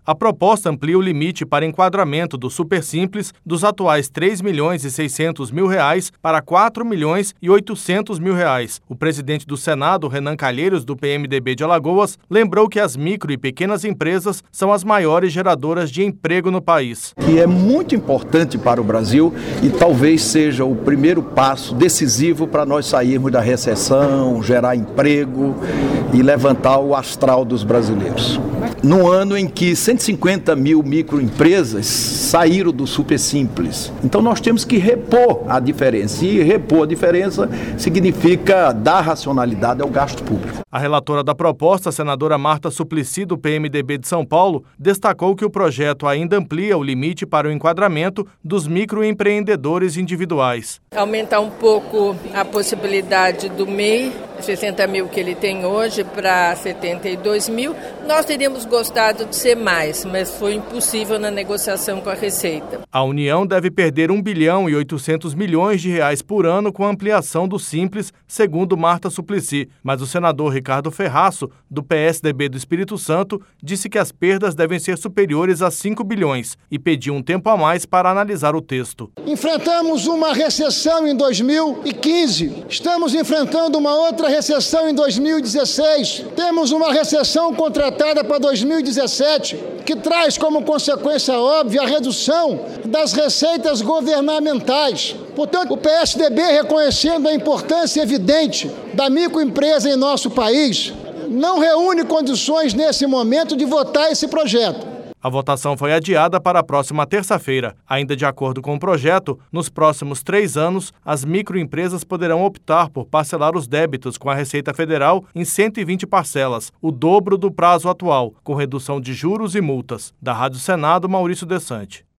A proposta amplia o limite para enquadramento do Supersimples dos atuais R$ 3.600.000 para R$ 4.800.000. O presidente do Senado, Renan Calheiros, do PMDB de Alagoas, lembrou que as micro e pequenas empresas são as maiores geradoras de emprego no país. Que é muito importante para o Brasil e talvez seja o primeiro passo decisivo para nós sairmos da recessão, gerar emprego e levantar o astral dos brasileiros. Num ano em que 150 mil microempresas saíram do Supersimples. Então nós temos que repor a diferença. E repor a diferença significa dar racionalidade ao gasto público. A relatora da proposta, a senadora Marta Suplicy, do PMDB de São Paulo, destacou que o projeto ainda amplia o limite para o enquadramento dos microempreendedores individuais. Aumentar um pouco a possibilidade do MEI, 60 mil que ele tem hoje, para 72 mil. Nós teríamos gostado de ser mais, mas foi impossível na negociação com a Receita. A União deve perder R$ 1.8 bilhões por ano com a ampliação do Simples, segundo Marta Suplicy. Mas o senador Ricardo Ferraço, do PSDB do Espírito Santo, disse que as perdas devem ser superiores a 5 bilhões e pediu um tempo a mais para analisar o texto. Enfrentamos uma recessão em 2015, estamos enfrentando uma outra recessão em 2016, temos uma recessão contratada para 2017, que traz como consequência óbvia a redução das receitas governamentais. Portanto, o PSDB, reconhecendo a importância evidente da microempresa em nosso país, não reúne condições nesse momento de votar esse projeto. A votação foi adiada para a próxima terça-feira. Ainda de acordo com o projeto, nos próximos 3 anos, as microempresas poderão optar por parcelar os débitos com a Receita Federal em 120 parcelas, o dobro do prazo atual, com redução de juros e multas. Da Rádio Senado, Maurício Desante.